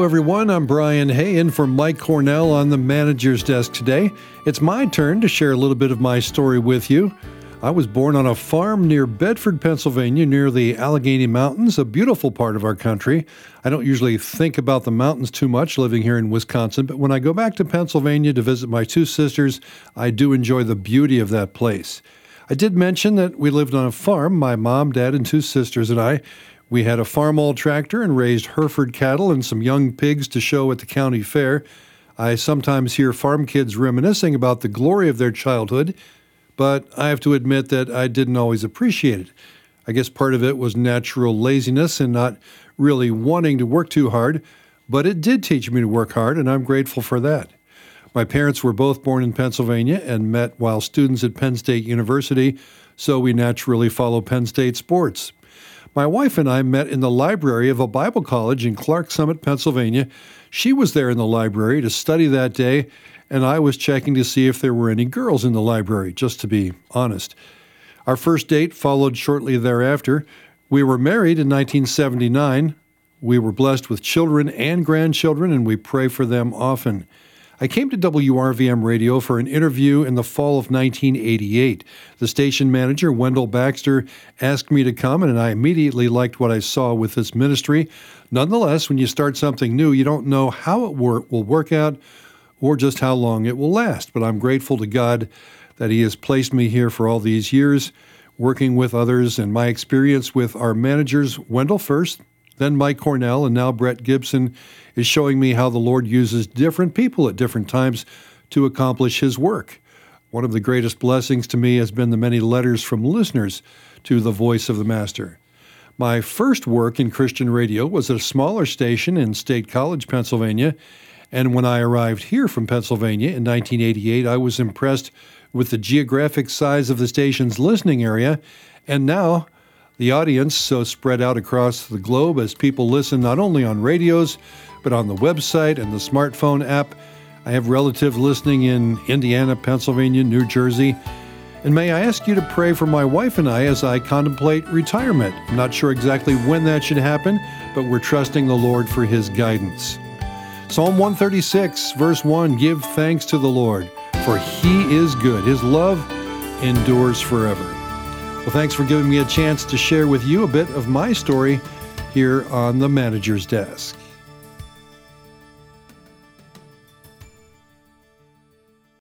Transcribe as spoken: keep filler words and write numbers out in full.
Hello, everyone. I'm Brian Hay, in for Mike Cornell on the manager's desk today. It's my turn to share a little bit of my story with you. I was born on a farm near Bedford, Pennsylvania, near the Allegheny Mountains, a beautiful part of our country. I don't usually think about the mountains too much living here in Wisconsin, but when I go back to Pennsylvania to visit my two sisters, I do enjoy the beauty of that place. I did mention that we lived on a farm, my mom, dad, and two sisters and I. We had a farm-all tractor and raised Hereford cattle and some young pigs to show at the county fair. I sometimes hear farm kids reminiscing about the glory of their childhood, but I have to admit that I didn't always appreciate it. I guess part of it was natural laziness and not really wanting to work too hard, but it did teach me to work hard, and I'm grateful for that. My parents were both born in Pennsylvania and met while students at Penn State University, so we naturally follow Penn State sports. My wife and I met in the library of a Bible college in Clark Summit, Pennsylvania. She was there in the library to study that day, and I was checking to see if there were any girls in the library, just to be honest. Our first date followed shortly thereafter. We were married in nineteen seventy-nine. We were blessed with children and grandchildren, and we pray for them often. I came to W R V M Radio for an interview in the fall of nineteen eighty-eight. The station manager, Wendell Baxter, asked me to come, and I immediately liked what I saw with this ministry. Nonetheless, when you start something new, you don't know how it wor- will work out or just how long it will last. But I'm grateful to God that He has placed me here for all these years, working with others, and my experience with our managers, Wendell first, then Mike Cornell, and now Brett Gibson, is showing me how the Lord uses different people at different times to accomplish His work. One of the greatest blessings to me has been the many letters from listeners to the Voice of the Master. My first work in Christian radio was at a smaller station in State College, Pennsylvania, and when I arrived here from Pennsylvania in nineteen eighty-eight, I was impressed with the geographic size of the station's listening area, and now the audience so spread out across the globe as people listen not only on radios, but on the website and the smartphone app. I have relatives listening in Indiana, Pennsylvania, New Jersey. And may I ask you to pray for my wife and I as I contemplate retirement. I'm not sure exactly when that should happen, but we're trusting the Lord for His guidance. Psalm one thirty-six, verse one, give thanks to the Lord, for He is good. His love endures forever. Well, thanks for giving me a chance to share with you a bit of my story here on the Manager's Desk.